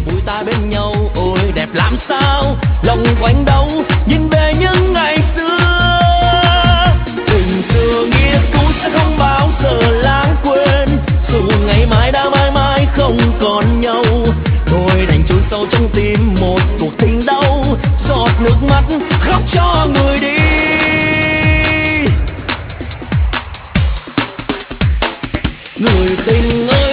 vui ta bên nhau, ôi đẹp làm sao, lòng quanh đâu nhìn về những ngày xưa. Tình xưa nghĩa cũ sẽ không bao giờ lãng quên, dù ngày mai đã mãi mãi không còn nhau. Tôi đành chôn sâu trong tim một cuộc tình đau, giọt nước mắt khóc cho người đi. Người tình ơi